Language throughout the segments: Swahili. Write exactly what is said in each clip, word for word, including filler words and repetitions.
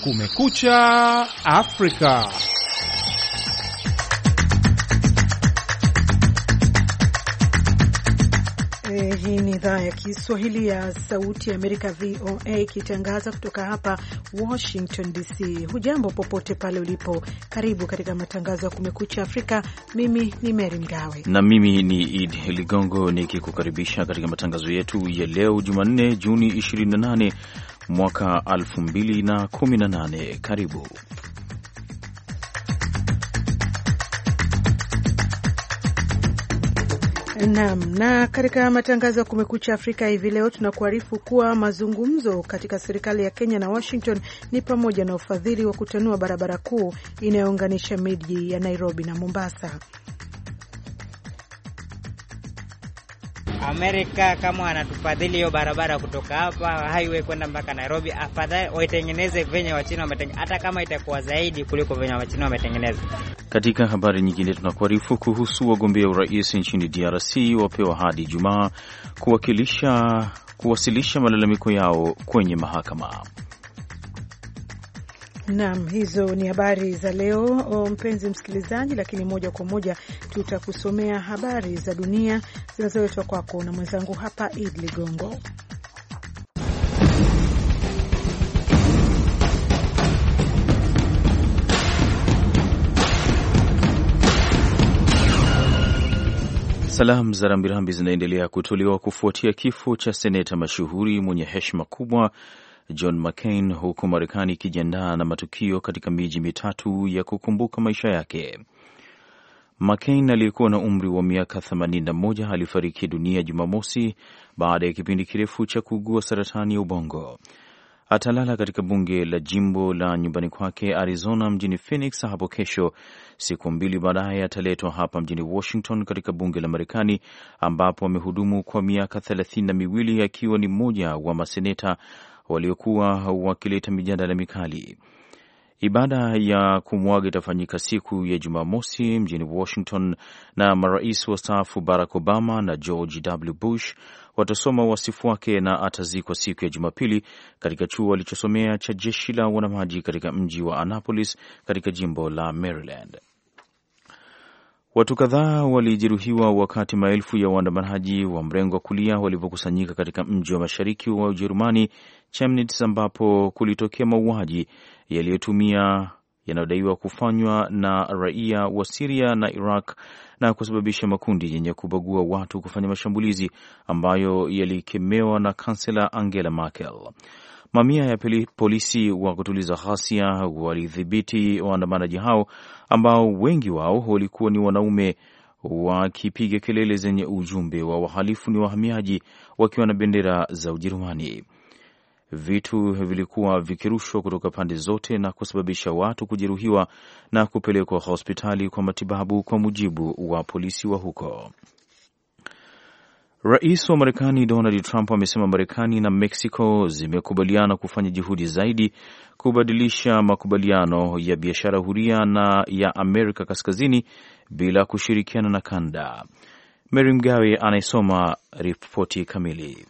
Kumekucha Afrika. Eh, hii ni idhaa ya Kiswahili ya Sauti ya Amerika V O A ikitangaza kutoka hapa Washington D C. Hujambo popote pale ulipo. Karibu katika matangazo ya Kumekucha Afrika. Mimi ni Mary Mgawe na mimi ni Id Ligongo nikikukaribisha katika matangazo yetu ya leo Jumanne Juni ishirini na nane mwaka elfu mbili na kumi na nane. Karibu. Naam, na katika matangazo ya Kumekucha Afrika hivi leo tunakuarifu kuwa mazungumzo katika serikali ya Kenya na Washington ni pamoja na ufadhili wa kutanua barabara kuu inayounganisha miji ya Nairobi na Mombasa. Amerika kama wanatufadhili hiyo barabara kutoka hapa highway kwenda mpaka Nairobi, afadhali waitengeneze venye Wachina wametengeneza, hata kama itakuwa zaidi kuliko venye Wachina wametengeneza. Katika habari nyingine tunakuarifu kuhusu wagombea urais nchini D R C wapewa hadi Ijumaa kuwakilisha kuwasilisha malalamiko yao kwenye mahakama. Naam, hizo ni habari za leo o, mpenzi msikilizaji, lakini moja kwa moja tutakusomea habari za dunia zinazoletwa kwako na mwenzangu hapa Id Ligongo. Salamu za rambirambi zinaendelea kutolewa kufuatia kifo cha seneta mashuhuri mwenye heshima kubwa John McCain, huku Marekani ikijiandaa na matukio katika miji mitatu ya kukumbuka maisha yake. McCain aliyekuwa na umri wa miaka themanini na moja alifariki dunia Jumamosi baada ya kipindi kirefu cha kuugua saratani ya ubongo. Atalala katika bunge la jimbo la nyumbani kwake Arizona mjini Phoenix hapo kesho. Siku mbili baadaye ataletwa hapa mjini Washington katika bunge la Marekani ambapo amehudumu kwa miaka thelathini na miwili akiwa ni mmoja wa maseneta waliokuwa wakileta mijadala mikali. Ibada ya kumwaga itafanyika siku ya Jumamosi mjini Washington na marais wastaafu Barack Obama na George W. Bush watasoma wasifu wake na atazikwa siku ya Jumapili katika chuo alichosomea cha jeshi la wanamaji katika mji wa Annapolis katika jimbo la Maryland. Watu kadhaa walijeruhiwa wakati maelfu ya waandamanaji wa mrengo wa kulia walipokusanyika katika mji wa mashariki wa Ujerumani Chemnitz, ambapo kulitokea mauaji yaliyotumia yanayodaiwa kufanywa na raia wa Syria na Iraq na kusababisha makundi yenye kubagua watu kufanya mashambulizi ambayo yalikemewa na kansela Angela Merkel. Mamia ya polisi wa kutuliza ghasia walidhibiti waandamanaji hao ambao wengi wao walikuwa ni wanaume wakipiga kelele zenye ujumbe wa wahalifu ni wahamiaji wakiwa na bendera za Ujerumani. Vitu vilikuwa vikirushwa kutoka pande zote na kusababisha watu kujeruhiwa na kupelekwa hospitali kwa matibabu, kwa mujibu wa polisi wa huko. Rais wa Marekani Donald Trump amesema Marekani na Mexico zimekubaliana kufanya juhudi zaidi kubadilisha makubaliano ya biashara huria na ya Amerika Kaskazini bila kushirikiana na Kanada. Mary Mgawe anayesoma ripoti kamili.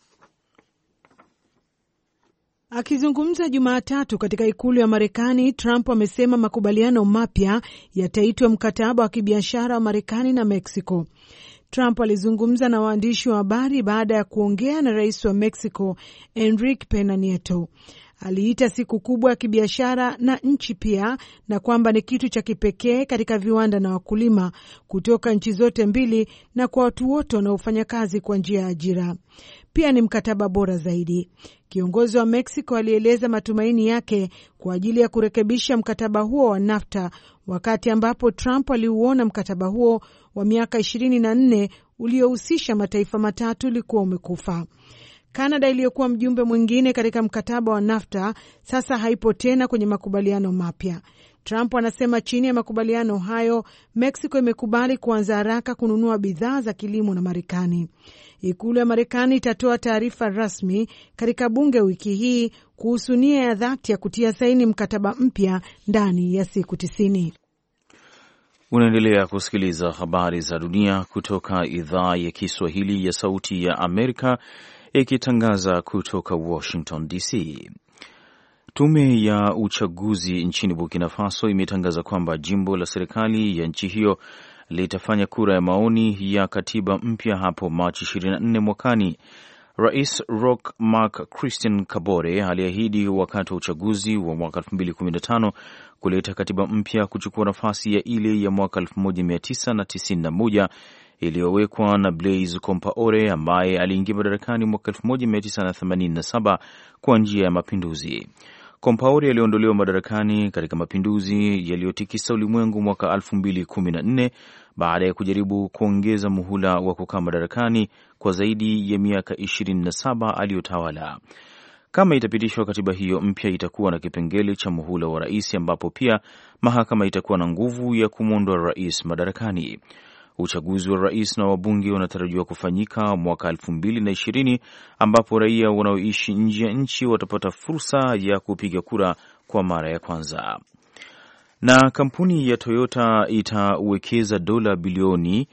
Akizungumza Jumatatu katika ikulu ya Marekani, Trump amesema makubaliano mapya yataitwa mkataba wa kibiashara wa Marekani na Mexico. Trump alizungumza na waandishi wa habari baada ya kuongea na rais wa Mexico Enrique Pena Nieto. Aliita siku kubwa ya kibiashara na nchi pia, na kwamba ni kitu cha kipekee katika viwanda na wakulima kutoka nchi zote mbili na kwa watu wote wanaofanya kazi kwa njia ya ajira. Pia ni mkataba bora zaidi. Kiongozi wa Mexico alieleza matumaini yake kwa ajili ya kurekebisha mkataba huo wa NAFTA, wakati ambapo Trump aliuona mkataba huo wa miaka ishirini na nne uliohusisha mataifa matatu ulikuwa umekufa. Kanada iliyokuwa mjumbe mwingine katika mkataba wa NAFTA sasa haipo tena kwenye makubaliano mapya. Trump anasema chini ya makubaliano hayo, Mexico imekubali kuanza haraka kununua bidhaa za kilimo na Marekani. Ikulu ya Marekani itatoa taarifa rasmi katika bunge wiki hii kuhusu nia ya dhati ya kutia saini mkataba mpya ndani ya siku tisini. Unaendelea kusikiliza habari za dunia kutoka idhaa ya Kiswahili ya Sauti ya Amerika ikitangaza kutoka Washington D C. Tume ya uchaguzi nchini Burkina Faso imetangaza kwamba jimbo la serikali ya nchi hiyo litafanya kura ya maoni ya katiba mpya hapo Machi ishirini na nne mwakani. Rais Roch Marc Christian Kabore aliahidi wakati wa uchaguzi wa mwaka elfu mbili kumi na tano kuleta katiba mpya kuchukua nafasi ya ile ya mwaka elfu moja mia tisa tisini na moja iliyowekwa na Blaise Compaore ambaye aliingia madarakani mwaka elfu moja mia tisa themanini na saba kwa njia ya mapinduzi. Compaore aliondolewa madarakani katika mapinduzi yaliyotikisa ulimwengu mwaka elfu mbili kumi na nne baada ya kujaribu kuongeza muhula wa kukaa madarakani kwa zaidi ya miaka ishirini na saba aliyotawala. Kama itapitishwa, katiba hiyo mpya itakuwa na kipengele cha muhula wa rais, ambapo pia mahakama itakuwa na nguvu ya kumwondoa rais madarakani. Uchaguzi wa rais na wabunge unatarajiwa kufanyika mwaka elfu mbili na ishirini ambapo raia wanaoishi nje ya nchi watapata fursa ya kupiga kura kwa mara ya kwanza. Na kampuni ya Toyota itawekeza dola bilioni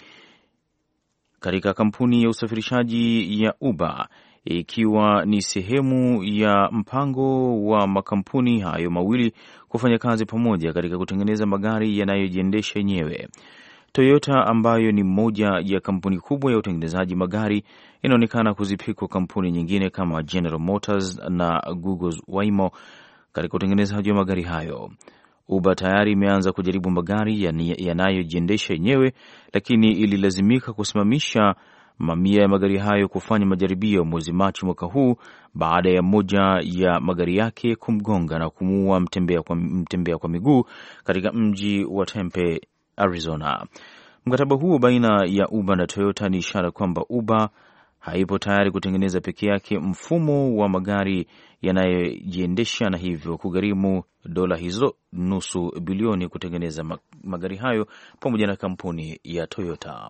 katika kampuni ya usafirishaji ya Uber, ikiwa ni sehemu ya mpango wa makampuni hayo mawili kufanya kazi pamoja katika kutengeneza magari yanayojiendesha yenyewe. Toyota ambayo ni moja ya kampuni kubwa ya utengenezaji magari inaonekana kuzipikwa kampuni nyingine kama General Motors na Google's Waymo katika utengenezaji wa magari hayo. Uber tayari imeanza kujaribu magari yanayojiendesha yenyewe, lakini ililazimika kusimamisha mamia ya magari hayo kufanya majaribio mwezi Machi mwaka huu baada ya moja ya magari yake kumgonga na kumuua mtembea kwa, mtembea kwa miguu katika mji wa Tempe, Arizona. Mkataba huo baina ya Uber na Toyota ni ishara kwamba Uber haipo tayari kutengeneza peke yake mfumo wa magari yanayojiendesha na hivyo kugharimu dola hizo nusu bilioni kutengeneza magari hayo pamoja na kampuni ya Toyota.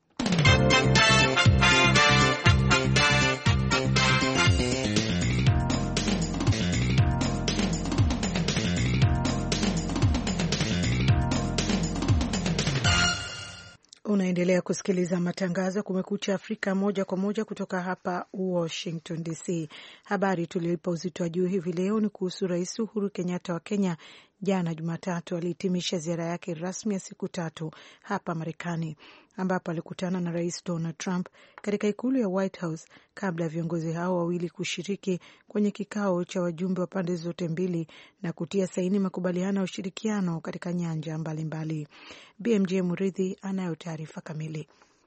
Unaendelea kusikiliza matangazo Kumekucha Afrika moja kwa moja kutoka hapa Washington D C. Habari tuliyoipa uzito wa juu hivi leo ni kuhusu Rais Uhuru Kenyatta wa Kenya. Jana Jumatatu alihitimisha ziara yake rasmi ya siku tatu hapa Marekani, ambapo alikutana na Rais Donald Trump katika ikulu ya White House kabla ya viongozi hao wawili kushiriki kwenye kikao cha wajumbe wa pande zote mbili na kutia saini makubaliano ya ushirikiano katika nyanja mbalimbali. B M J Muridhi anayo taarifa kamili.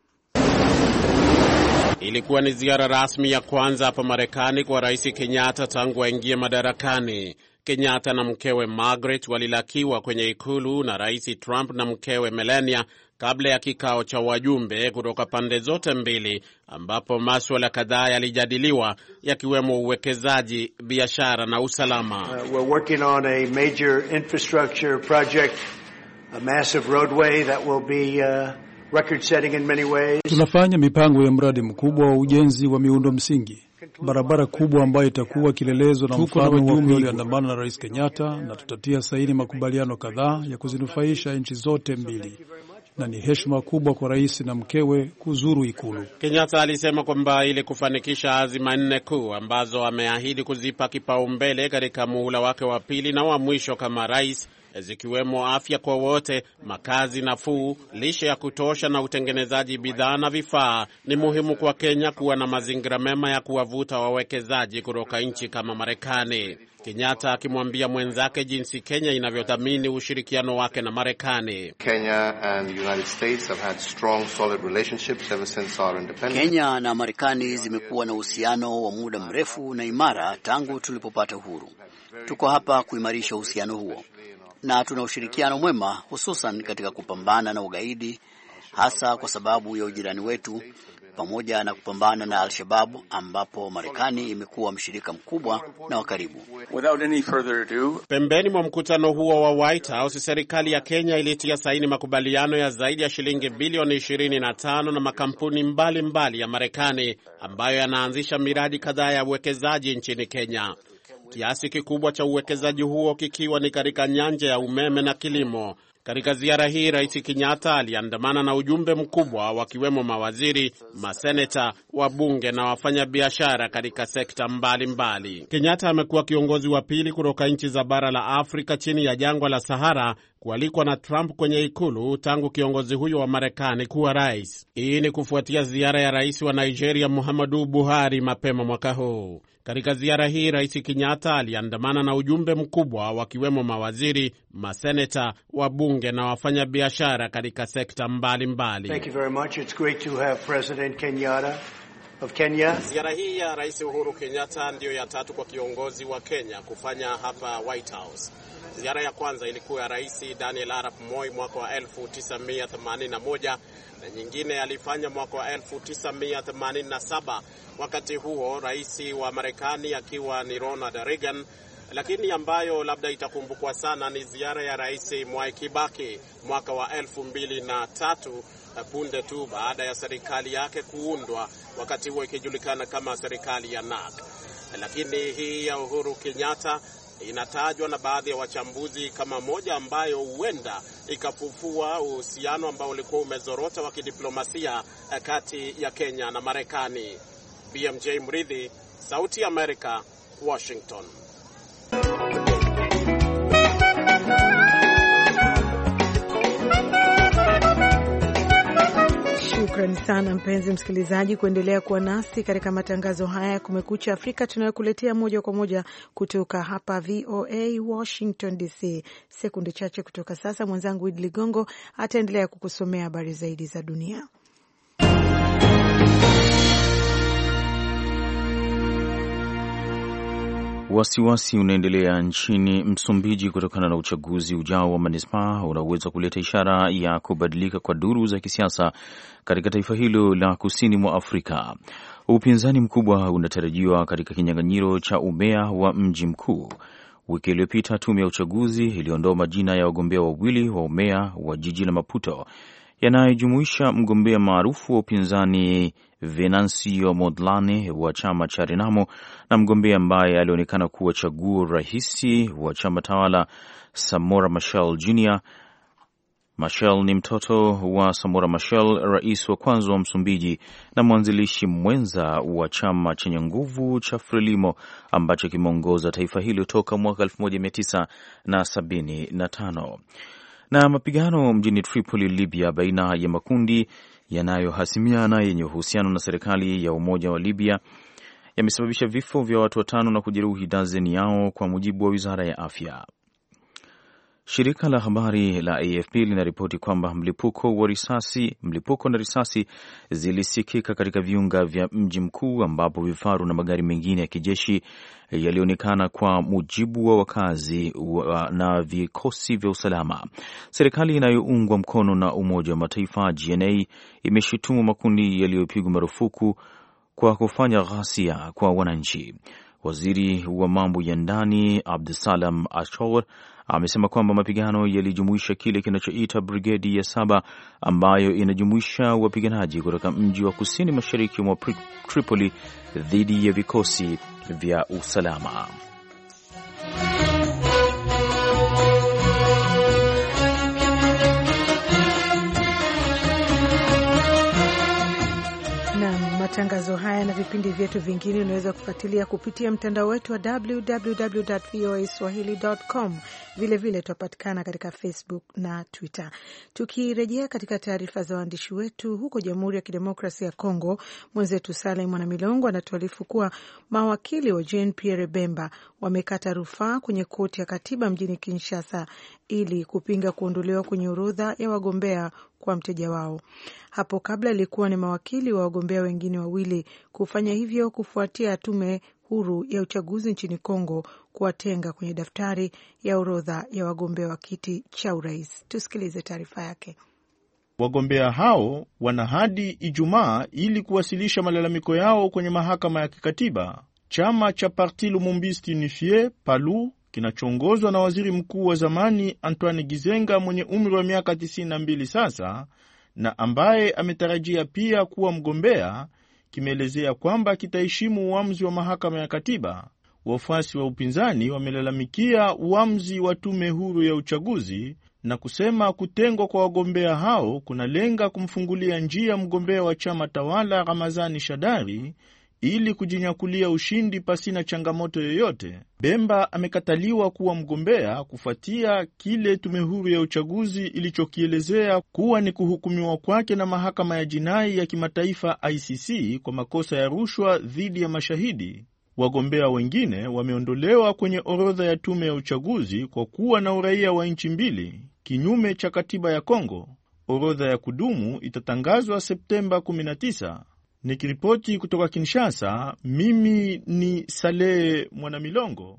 Ilikuwa ni ziara rasmi ya kwanza hapa Marekani kwa Rais Kenyatta tangu aingie madarakani. Kenyatta na mkewe Margaret walilakiwa kwenye ikulu na Rais Trump na mkewe Melania kabla ya kikao cha wajumbe kutoka pande zote mbili, ambapo masuala kadhaa yalijadiliwa yakiwemo uwekezaji, biashara na usalama. Uh, we're working on a major infrastructure project, a massive roadway that will be uh, record setting in many ways. Tunafanya mipango ya mradi mkubwa wa ujenzi wa miundo msingi, barabara kubwa ambayo itakuwa kilelezo na mfano wa wajumbe walioandamana na Rais Kenyatta, na tutatia saini makubaliano kadhaa ya kuzinufaisha nchi zote mbili. Na ni heshima kubwa kwa rais na mkewe kuzuru ikulu. Kenyatta alisema kwamba ili kufanikisha azima nne kuu ambazo ameahidi kuzipa kipaumbele katika muhula wake wa pili na wa mwisho kama rais, zikiwemo afya kwa wote, makazi nafuu, lishe ya kutosha na utengenezaji bidhaa na vifaa, ni muhimu kwa Kenya kuwa na mazingira mema ya kuwavuta wawekezaji kutoka nchi kama Marekani. Kenyatta akimwambia mwenzake jinsi Kenya inavyothamini ushirikiano wake na Marekani. Kenya and the United States have had strong solid relationships ever since our independence. Kenya na Marekani zimekuwa na uhusiano wa muda mrefu na imara tangu tulipopata uhuru. Tuko hapa kuimarisha uhusiano huo, na tuna ushirikiano mwema hususan katika kupambana na ugaidi, hasa kwa sababu ya ujirani wetu, pamoja na kupambana na Al-Shabaab ambapo Marekani imekuwa mshirika mkubwa na wa karibu. Without any further ado, pembeni mwa mkutano huo wa White House, serikali ya Kenya ilitia saini makubaliano ya zaidi ya shilingi bilioni ishirini na tano na makampuni mbalimbali mbali ya Marekani ambayo yanaanzisha miradi kadhaa ya uwekezaji nchini Kenya. Kiasi kikubwa cha uwekezaji huo kikiwa ni katika nyanja ya umeme na kilimo. Katika ziara hii, Rais Kenyatta aliandamana na ujumbe mkubwa wakiwemo mawaziri, maseneta, wabunge na wafanyabiashara katika sekta mbalimbali. Kenyatta amekuwa kiongozi wa pili kutoka nchi za bara la Afrika chini ya jangwa la Sahara kualikwa na Trump kwenye ikulu tangu kiongozi huyo wa Marekani kuwa rais. Hii ni kufuatia ziara ya rais wa Nigeria Muhammadu Buhari mapema mwaka huu. Katika ziara hii, Rais Kenyatta aliandamana na ujumbe mkubwa wakiwemo mawaziri, maseneta, wabunge na wafanyabiashara katika sekta mbalimbali. Thank you very much. It's great to have President Kenyatta of Kenya. Ziara hii ya Rais Uhuru Kenyatta ndiyo ya tatu kwa kiongozi wa Kenya kufanya hapa White House. Ziara ya kwanza ilikuwa ya Rais Daniel Arap Moi mwaka wa elfu tisa mia themanini na moja na nyingine alifanya mwaka wa elfu tisa mia themanini na saba, wakati huo rais wa Marekani akiwa ni Ronald Reagan. Lakini ambayo labda itakumbukwa sana ni ziara ya Rais Mwai Kibaki mwaka wa elfu mbili na tatu, punde tu baada ya serikali yake kuundwa, wakati huo ikijulikana kama serikali ya N A C. Lakini hii ya Uhuru Kenyatta inatajwa na baadhi ya wachambuzi kama moja ambayo huenda ikafufua uhusiano ambao ulikuwa umezorota wa kidiplomasia kati ya Kenya na Marekani. B M J Mridhi, Sauti ya Amerika, Washington. Shukrani sana mpenzi msikilizaji kuendelea kuwa nasi katika matangazo haya ya Kumekucha Afrika tunayokuletea moja kwa moja kutoka hapa V O A Washington D C. Sekunde chache kutoka sasa, mwenzangu Idi Ligongo ataendelea kukusomea habari zaidi za dunia. Wasiwasi unaendelea nchini Msumbiji kutokana na uchaguzi ujao wa manispaa unaoweza kuleta ishara ya kubadilika kwa duru za kisiasa katika taifa hilo la kusini mwa Afrika. Upinzani mkubwa unatarajiwa katika kinyang'anyiro cha umea wa mji mkuu. Wiki iliyopita tume ya uchaguzi iliondoa majina ya wagombea wawili wa umea wa jiji la Maputo yanayojumuisha mgombea maarufu wa upinzani Venancio Mondlane wa chama cha Renamo na mgombea ambaye alionekana kuwa chaguo rahisi wa chama tawala Samora Machel Junior Machel ni mtoto wa Samora Machel, rais wa kwanza wa Msumbiji na mwanzilishi mwenza wa chama chenye nguvu cha Frelimo ambacho kimeongoza taifa hilo toka mwaka elfu moja mia tisa sabini na tano. Na mapigano mjini Tripoli, Libya, baina ya makundi yanayohasimiana yenye uhusiano na serikali ya umoja wa Libya yamesababisha vifo vya watu watano na kujeruhi dazeni yao, kwa mujibu wa wizara ya afya. Shirika la habari la A F P linaripoti kwamba mlipuko wa risasi, mlipuko na risasi zilisikika katika viunga vya mji mkuu ambapo vifaru na magari mengine ya kijeshi yalionekana, kwa mujibu wa wakazi wa na vikosi vya usalama. Serikali inayoungwa mkono na Umoja wa Mataifa G N A imeshutumu makundi yaliyopigwa marufuku kwa kufanya ghasia kwa wananchi. Waziri wa mambo ya ndani Abdusalam Ashor amesema kwamba mapigano yalijumuisha kile kinachoita brigedi ya saba ambayo inajumuisha wapiganaji kutoka mji wa kusini mashariki mwa Tripoli dhidi ya vikosi vya usalama. Matangazo haya na vipindi vyetu vingine unaweza kufuatilia kupitia mtandao wetu wa w w w dot v o a swahili dot com. Vile vile tupatikana katika Facebook na Twitter. Tukirejea katika taarifa za waandishi wetu huko Jamhuri ya Kidemokrasia ya Kongo, mwenzetu Saleh Mwanamilongo anatuarifu kuwa mawakili wa Jean Pierre Bemba wamekata rufaa kwenye koti ya katiba mjini Kinshasa ili kupinga kuondolewa kwenye orodha ya wagombea kwa mteja wao. Hapo kabla ilikuwa ni mawakili wa wagombea wengine wawili kufanya hivyo kufuatia tume huru ya uchaguzi nchini Kongo kuwatenga kwenye daftari ya orodha ya wagombea wa kiti cha urais. Tusikilize taarifa yake. Wagombea hao wana hadi Ijumaa ili kuwasilisha malalamiko yao kwenye mahakama ya kikatiba. Chama cha Parti Lumumbiste Unifie Palu kinachoongozwa na waziri mkuu wa zamani Antoine Gizenga mwenye umri wa miaka tisini na mbili sasa na ambaye ametarajia pia kuwa mgombea, kimeelezea kwamba kitaheshimu uamuzi wa mahakama ya katiba. Wafuasi wa upinzani wamelalamikia uamuzi wa tume huru ya uchaguzi na kusema kutengwa kwa wagombea hao kunalenga kumfungulia njia mgombea wa chama tawala Ramazani Shadari ili kujinyakulia ushindi pasina changamoto yoyote. Bemba amekataliwa kuwa mgombea kufuatia kile tume huru ya uchaguzi ilichokielezea kuwa ni kuhukumiwa kwake na mahakama ya jinai ya kimataifa I C C kwa makosa ya rushwa dhidi ya mashahidi. Wagombea wengine wameondolewa kwenye orodha ya tume ya uchaguzi kwa kuwa na uraia wa nchi mbili, kinyume cha katiba ya Kongo. Orodha ya kudumu itatangazwa Septemba kumi na tisa. Nikiripoti kutoka Kinshasa, mimi ni Saleh Mwanamilongo.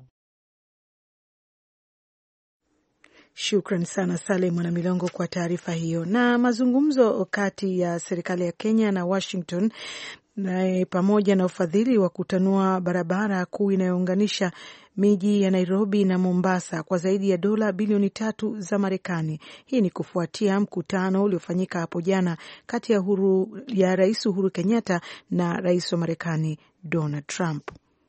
Shukran sana Saleh Mwanamilongo kwa taarifa hiyo. Na mazungumzo kati ya serikali ya Kenya na Washington na pamoja na ufadhili wa kutanua barabara kuu inayounganisha miji ya Nairobi na Mombasa kwa zaidi ya dola bilioni tatu za Marekani. Hii ni kufuatia mkutano uliofanyika hapo jana kati ya, huru, ya Rais Uhuru Kenyatta na Rais wa Marekani Donald Trump.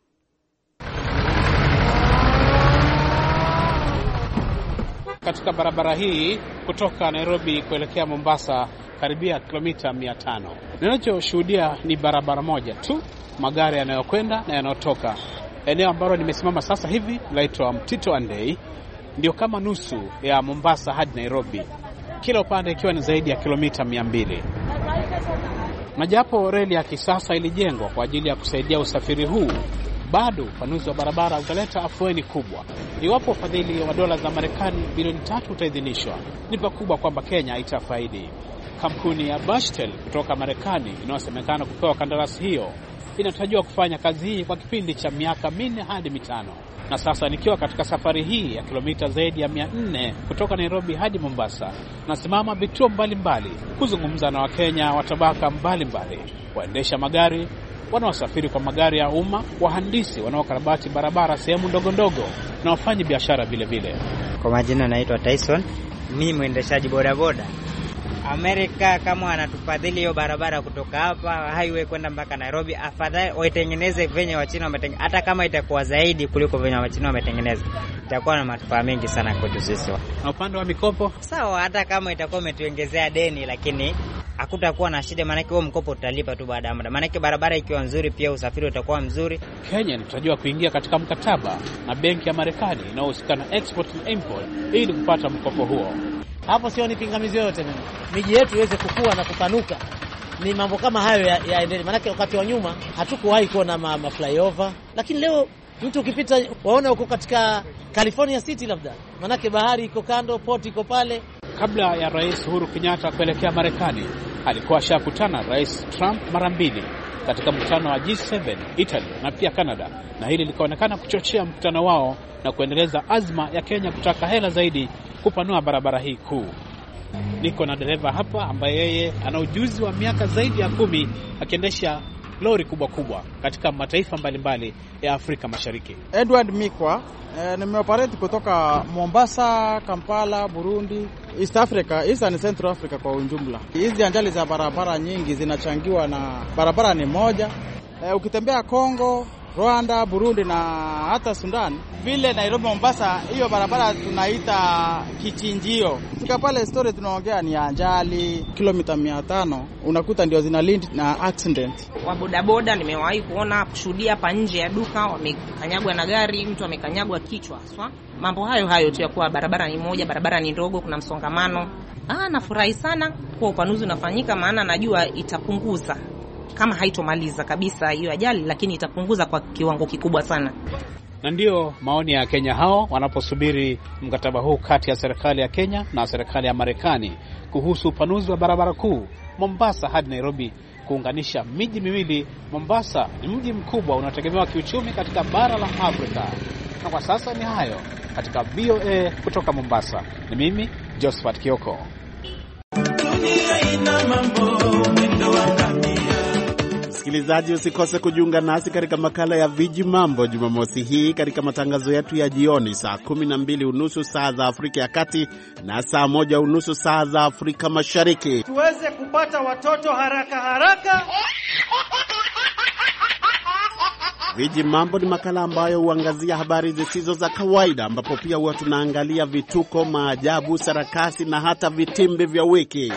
Katika barabara hii kutoka Nairobi kuelekea Mombasa karibia kilomita mia tano. Ninachoshuhudia ni barabara moja tu, magari yanayokwenda na yanayotoka. Eneo ambalo nimesimama sasa hivi laitwa Mtito Andei, ndio kama nusu ya Mombasa hadi Nairobi, kila upande ikiwa ni zaidi ya kilomita mia mbili. Na japo reli ya kisasa ilijengwa kwa ajili ya kusaidia usafiri huu, bado upanuzi wa barabara utaleta afueni kubwa. Iwapo ufadhili wa dola za Marekani bilioni tatu utaidhinishwa, ni pakubwa kwamba Kenya itafaidi. Kampuni ya Bechtel kutoka Marekani inayosemekana kupewa kandarasi hiyo inatarajiwa kufanya kazi hii kwa kipindi cha miaka minne hadi mitano. Na sasa nikiwa katika safari hii ya kilomita zaidi ya mia nne kutoka Nairobi hadi Mombasa, nasimama vituo mbalimbali kuzungumza na Wakenya wa tabaka mbalimbali, waendesha magari, wanaosafiri kwa magari ya umma, wahandisi wanaokarabati barabara sehemu ndogo ndogo, na wafanyi biashara vile vile. Kwa majina naitwa Tyson, mimi mwendeshaji bodaboda. Amerika kama wanatufadhili hiyo barabara kutoka hapa highway kwenda mpaka Nairobi, afadhali waitengeneze venye Wachina wametengeneza. Hata kama itakuwa zaidi kuliko venye Wachina wametengeneza, itakuwa na manufaa mengi sana kwetu sisi. Na upande wa mikopo, sawa, hata kama itakuwa umetuongezea deni, lakini hakutakuwa na shida, maana huo mkopo utalipa tu baada ya muda. Maana barabara ikiwa nzuri, pia usafiri utakuwa mzuri. Kenya inatarajiwa kuingia katika mkataba na benki ya Marekani inayohusika na export and import ili kupata mkopo huo. Hapo sio ni pingamizi yote mimi. Miji yetu iweze kukua na kupanuka. Ni mambo kama hayo yaendelee. Ya maana wakati wa nyuma hatukuwahi kuona ma, ma flyover, lakini leo mtu ukipita waona uko katika California City labda. Maana bahari iko kando, port iko pale. Kabla ya Rais Uhuru Kenyatta kuelekea Marekani, alikuwa shakutana Rais Trump mara mbili katika mkutano wa G seven, Italy na pia Canada, na hili likaonekana kuchochea mkutano wao na kuendeleza azma ya Kenya kutaka hela zaidi kupanua barabara hii kuu. Niko na dereva hapa ambaye yeye ana ujuzi wa miaka zaidi ya kumi akiendesha lori kubwa kubwa katika mataifa mbalimbali ya Afrika Mashariki. Edward Mikwa, eh, nimeoperate kutoka Mombasa, Kampala, Burundi, East Africa, East and Central Africa kwa ujumla. Hizi ajali za barabara nyingi zinachangiwa na barabara ni moja. Eh, ukitembea Kongo, Rwanda, Burundi na hata Sudan, vile Nairobi Mombasa, hiyo barabara tunaita kichinjio. Fika pale story tunaongea ni ajali kilomita mia tano, unakuta ndio zina lead na accident. Wa bodaboda nimewahi kuona kushuhudia hapa nje ya duka wamekanyagwa na gari, mtu amekanyagwa kichwa. Swa? Mambo hayo hayo tu ya kuwa barabara ni moja, barabara ni ndogo, kuna msongamano. Ah, nafurahi sana kwa upanuzi unafanyika, maana najua itapunguza, kama haitomaliza kabisa hiyo ajali, lakini itapunguza kwa kiwango kikubwa sana. Na ndio maoni ya Kenya hao wanaposubiri mkataba huu kati ya serikali ya Kenya na serikali ya Marekani kuhusu upanuzi wa barabara kuu Mombasa hadi Nairobi, kuunganisha miji miwili. Mombasa ni mji mkubwa unaotegemewa kiuchumi katika bara la Afrika. Na kwa sasa ni hayo katika V O A kutoka Mombasa. Ni mimi Josephat Kioko. Dunia ina mambo mwendo wangamia. Msikilizaji, usikose kujiunga nasi katika makala ya Viji Mambo Jumamosi hii katika matangazo yetu ya jioni saa kumi na mbili unusu saa za Afrika ya Kati na saa moja unusu saa za Afrika Mashariki. Tuweze kupata watoto haraka haraka Viji Mambo ni makala ambayo huangazia habari zisizo za kawaida, ambapo pia huwa tunaangalia vituko, maajabu, sarakasi na hata vitimbi vya wiki.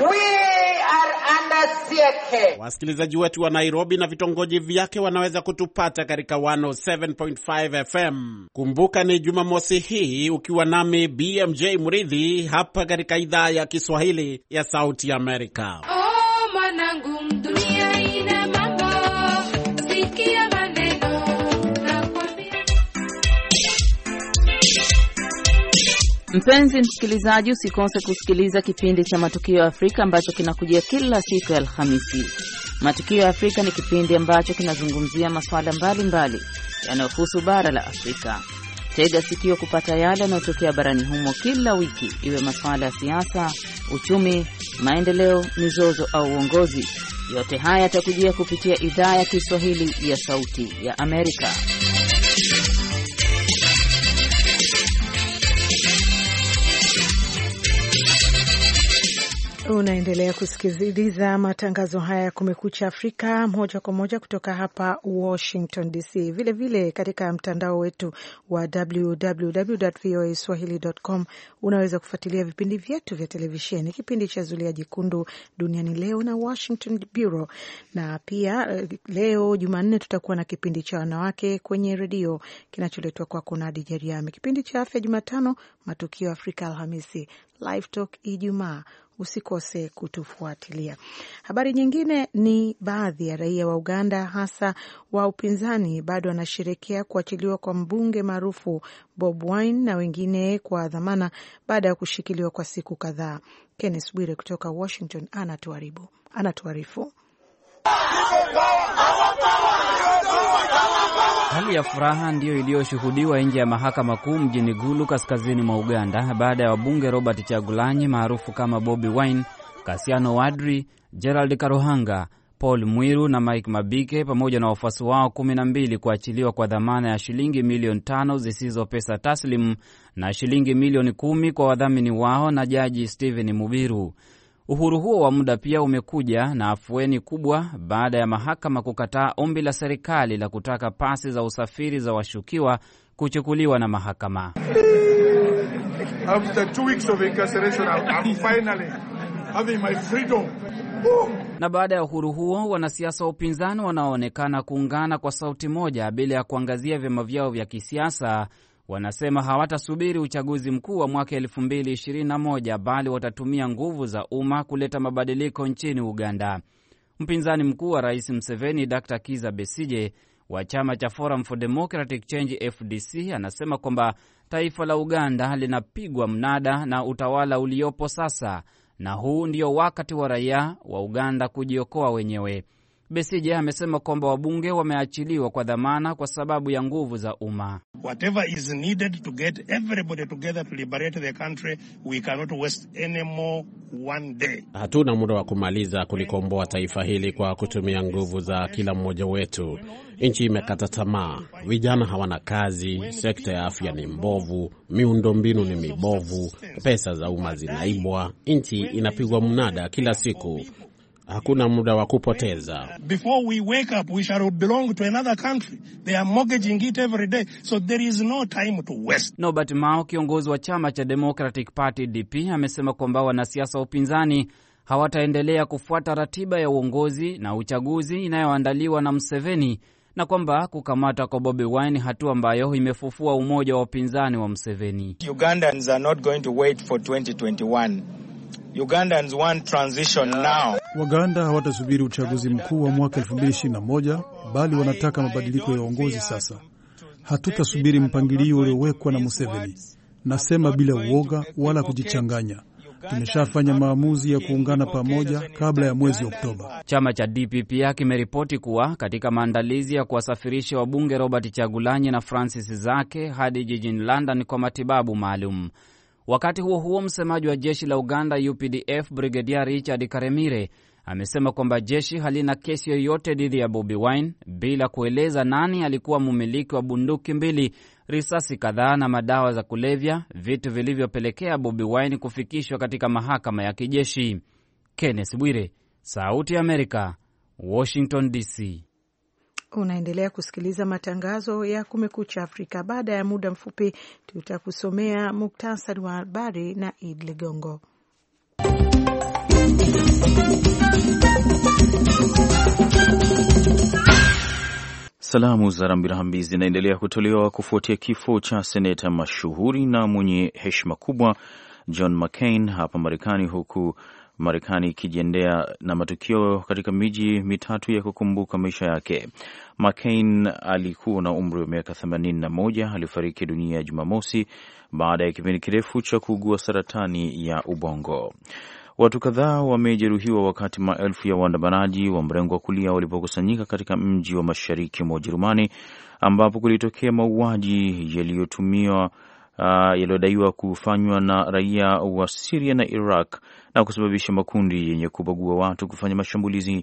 Wasikilizaji wetu wa Nairobi na vitongoji vyake wanaweza kutupata katika one oh seven point five F M. Kumbuka ni Jumamosi hii ukiwa nami B M J Mridhi hapa katika idhaa ya Kiswahili ya Sauti ya Amerika. Oh, manangu, dunia ina mambo, sikia maneno na kwambia. Mpenzi msikilizaji, usikose kusikiliza kipindi cha Matukio ya Afrika ambacho kinakujia kila siku ya Alhamisi. Matukio ya Afrika ni kipindi ambacho kinazungumzia masuala mbalimbali yanayohusu bara la Afrika. Tega sikio kupata yale yanayotokea barani humo kila wiki, iwe masuala ya siasa, uchumi, maendeleo, mizozo au uongozi. Yote haya yatakujia kupitia idhaa ya Kiswahili ya Sauti ya Amerika. Unaendelea kusikiliza matangazo haya ya Kumekucha Afrika moja kwa moja kutoka hapa Washington D C. Vile vile katika mtandao wetu wa w w w dot v o a swahili dot com unaweza kufuatilia vipindi vyetu vya televisheni, kipindi cha Zulia Jekundu, Duniani Leo na Washington Bureau. Na pia leo Jumanne tutakuwa na kipindi cha wanawake kwenye redio kinacholetwa kwa Konadi Jeriami, kipindi cha afya Jumatano, Matukio Afrika Alhamisi, Live Talk Ijumaa. Usikose kutufuatilia. Habari nyingine ni baadhi ya raia wa Uganda hasa wa upinzani bado wanasherehekea kuachiliwa kwa mbunge maarufu Bob Wine na wengine kwa dhamana baada ya kushikiliwa kwa siku kadhaa. Kenneth Bwire kutoka Washington anatuarifu. Anatuarifu. Hali ya furaha ndiyo iliyoshuhudiwa nje ya mahakama kuu mjini Gulu kaskazini mwa Uganda baada ya wabunge Robert Kyagulanyi maarufu kama Bobi Wine, Kasiano Wadri, Gerald Karuhanga, Paul Mwiru na Mike Mabike pamoja na wafuasi wao kumi na mbili kuachiliwa kwa dhamana ya shilingi milioni tano zisizo pesa taslimu na shilingi milioni kumi kwa wadhamini wao na Jaji Stephen Mubiru. Uhuru huo wa muda pia umekuja na afueni kubwa baada ya mahakama kukataa ombi la serikali la kutaka pasi za usafiri za washukiwa kuchukuliwa na mahakama. After two weeks of incarceration, I'm finally having my freedom. Na baada ya uhuru huo, wanasiasa wa upinzani wanaoonekana kuungana kwa sauti moja bila ya kuangazia vyama vyao vya kisiasa wanasema hawatasubiri uchaguzi mkuu wa mwaka elfu mbili ishirini na moja bali watatumia nguvu za umma kuleta mabadiliko nchini Uganda. Mpinzani mkuu wa Rais Museveni, Doctor Kizza Besigye wa chama cha Forum for Democratic Change F D C, anasema kwamba taifa la Uganda linapigwa mnada na utawala uliopo sasa na huu ndio wakati wa raia wa Uganda kujiokoa wenyewe. Besigye amesema kwamba wabunge wameachiliwa kwa dhamana kwa sababu ya nguvu za umma. Whatever is needed to get everybody together to liberate the country, we cannot waste any more one day. Hatuna muda wa kumaliza kulikomboa taifa hili kwa kutumia nguvu za kila mmoja wetu. Nchi imekata tamaa, vijana hawana kazi, sekta ya afya ni mbovu, miundombinu ni mibovu, pesa za umma zinaibwa, nchi inapigwa mnada kila siku. Hakuna muda wa kupoteza. Before we wake up, we shall belong to another country. They are mortgaging it every day. So there is no time to waste. Norbert Mao, kiongozi wa chama cha Democratic Party D P, amesema kwamba wanasiasa wa upinzani hawataendelea kufuata ratiba ya uongozi na uchaguzi inayoandaliwa na Museveni na kwamba kukamata kwa Bobi Wine hatua ambayo imefufua umoja wa upinzani wa Museveni. Ugandans are not going to wait for twenty twenty-one. Ugandans want transition now. Waganda hawatasubiri uchaguzi mkuu wa mwaka elfu mbili ishirini na moja bali wanataka mabadiliko ya uongozi sasa. Hatutasubiri mpangilio uliowekwa na Museveni. Nasema bila uoga wala kujichanganya. Tumeshafanya maamuzi ya kuungana pamoja kabla ya mwezi Oktoba. Chama cha D P P kimeripoti kuwa katika maandalizi ya kuwasafirisha wabunge Robert Kyagulanyi na Francis Zake hadi jijini London kwa matibabu maalum. Wakati huo huo, msemaji wa jeshi la Uganda U P D F Brigadier Richard Karemire amesema kwamba jeshi halina kesi yoyote dhidi ya Bobi Wine bila kueleza nani alikuwa mmiliki wa bunduki mbili, risasi kadhaa na madawa za kulevya, vitu vilivyopelekea Bobi Wine kufikishwa katika mahakama ya kijeshi. Kenneth Bwire, Sauti ya Amerika, Washington D C. Unaendelea kusikiliza matangazo ya Kumekucha Afrika. Baada ya muda mfupi tutakusomea muktasari wa habari na Id Ligongo. Salamu za rambirambi zinaendelea kutolewa kufuatia kifo cha seneta mashuhuri na mwenye heshima kubwa John McCain hapa Marekani, huku Marekani ikijiendea na matukio katika miji mitatu ya kukumbuka maisha yake. McCain alikuwa na umri wa miaka themanini na moja. Alifariki dunia Jumamosi baada ya kipindi kirefu cha kuugua saratani ya ubongo. Watu kadhaa wamejeruhiwa wakati maelfu ya waandamanaji wa mrengo wa kulia walipokusanyika katika mji wa mashariki mwa Ujerumani ambapo kulitokea mauaji yaliyotumiwa Uh, yaliyodaiwa kufanywa na raia wa Syria na Iraq na kusababisha makundi yenye kubagua watu kufanya mashambulizi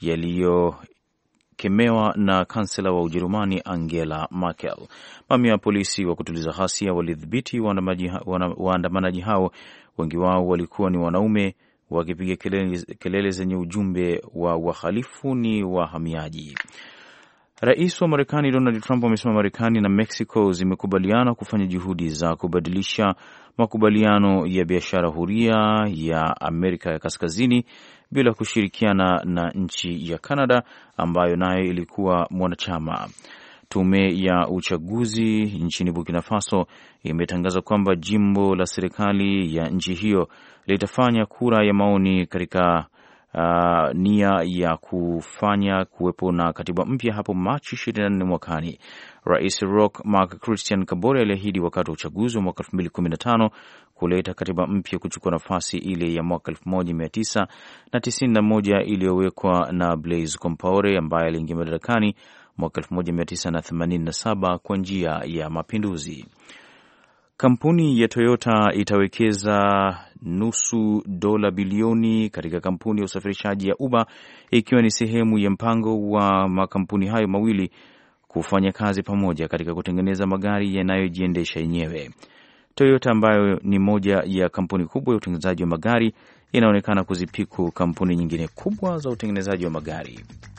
yaliyokemewa na kansela wa Ujerumani Angela Merkel. Mamia ya polisi wa kutuliza ghasia walidhibiti waandamanaji hao. Wengi wao walikuwa ni wanaume wakipiga kelele, kelele zenye ujumbe wa wahalifu ni wahamiaji. Rais wa Marekani Donald Trump amesema Marekani na Mexico zimekubaliana kufanya juhudi za kubadilisha makubaliano ya biashara huria ya Amerika ya Kaskazini bila kushirikiana na nchi ya Canada ambayo nayo ilikuwa mwanachama. Tume ya uchaguzi nchini Burkina Faso imetangaza kwamba jimbo la serikali ya nchi hiyo litafanya kura ya maoni katika Uh, nia ya kufanya kuwepo na katiba mpya hapo Machi ishirini na nne mwakani. Rais Roch Marc Christian Kabore aliahidi wakati wa uchaguzi wa mwaka elfu mbili kumi na tano kuleta katiba mpya kuchukua nafasi ile ya mwaka elfu moja mia tisa tisini na moja iliyowekwa na Blaise Compaore ambaye aliingia madarakani mwaka elfu moja mia tisa themanini na saba kwa njia ya mapinduzi. Kampuni ya Toyota itawekeza nusu dola bilioni katika kampuni ya usafirishaji ya Uber, ikiwa ni sehemu ya mpango wa makampuni hayo mawili kufanya kazi pamoja katika kutengeneza magari yanayojiendesha yenyewe. Toyota ambayo ni moja ya kampuni kubwa ya utengenezaji wa magari inaonekana kuzipiku kampuni nyingine kubwa za utengenezaji wa magari.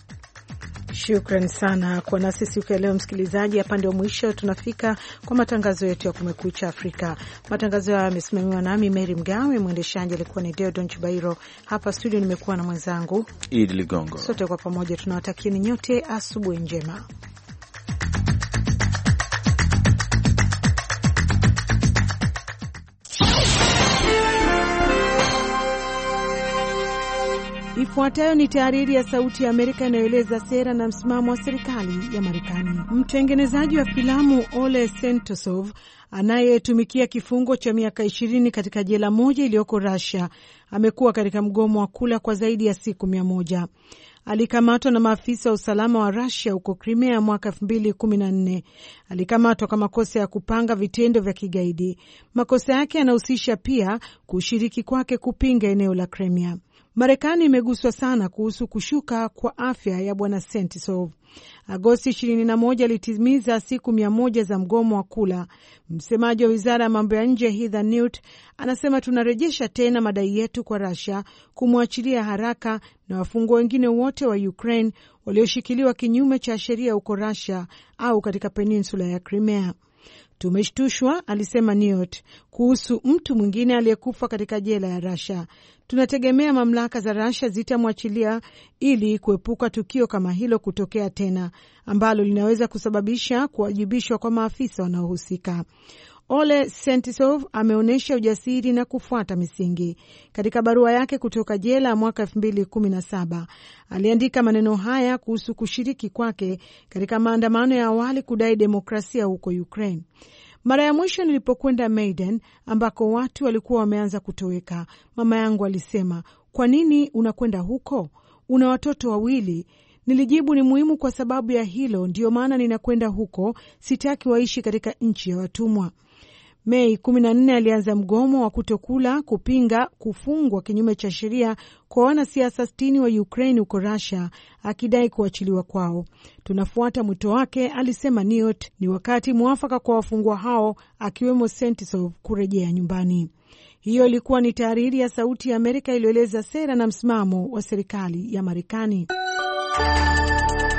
Shukran sana kwa nasi siku ya leo msikilizaji. Hapa ndio mwisho tunafika kwa matangazo yetu ya Kumekucha Afrika. Matangazo haya yamesimamiwa nami Mary Mgawe, mwendeshaji alikuwa ni Deodon Chibairo. Hapa studio nimekuwa na mwenzangu Idi Ligongo. Sote kwa pamoja tunawatakieni nyote asubuhi njema. Ifuatayo ni tahariri ya Sauti ya Amerika inayoeleza sera na msimamo wa serikali ya Marekani. Mtengenezaji wa filamu Ole Sentosov anayetumikia kifungo cha miaka ishirini katika jela moja iliyoko Russia amekuwa katika mgomo wa kula kwa zaidi ya siku mia moja. Alikamatwa na maafisa wa usalama wa Russia huko Crimea mwaka elfu mbili kumi na nne. Alikamatwa kwa makosa ya kupanga vitendo vya kigaidi. Makosa yake yanahusisha pia kushiriki kwake kupinga eneo la Crimea. Marekani imeguswa sana kuhusu kushuka kwa afya ya bwana Sentisov. Agosti ishirini na moja alitimiza siku mia moja za mgomo wa kula. Msemaji wa wizara ya mambo ya nje Heather Nauert anasema tunarejesha tena madai yetu kwa Russia kumwachilia haraka na wafungwa wengine wote wa Ukraine walioshikiliwa kinyume cha sheria huko Russia au katika peninsula ya Crimea. Tumeshtushwa, alisema Nauert, kuhusu mtu mwingine aliyekufa katika jela ya Russia. Tunategemea mamlaka za Russia zitamwachilia ili kuepuka tukio kama hilo kutokea tena ambalo linaweza kusababisha kuwajibishwa kwa maafisa wanaohusika. Ole Sentisov ameonyesha ujasiri na kufuata misingi. Katika barua yake kutoka jela mwaka elfu mbili kumi na saba, aliandika maneno haya kuhusu kushiriki kwake katika maandamano ya awali kudai demokrasia huko Ukraine. Mara ya mwisho nilipokwenda Maiden ambako watu walikuwa wameanza kutoweka, mama yangu alisema, "Kwa nini unakwenda huko? Una watoto wawili." Nilijibu, ni muhimu kwa sababu ya hilo, ndio maana ninakwenda huko, sitaki waishi katika nchi ya watumwa. Mei kumi na nne alianza mgomo wa kutokula kupinga kufungwa kinyume cha sheria kwa wanasiasa sitini wa Ukraine huko Russia, akidai kuachiliwa kwao. Tunafuata mwito wake, alisema Nauert. Ni wakati mwafaka kwa wafungwa hao akiwemo Sentisov kurejea nyumbani. Hiyo ilikuwa ni tahariri ya Sauti ya Amerika iliyoeleza sera na msimamo wa serikali ya Marekani.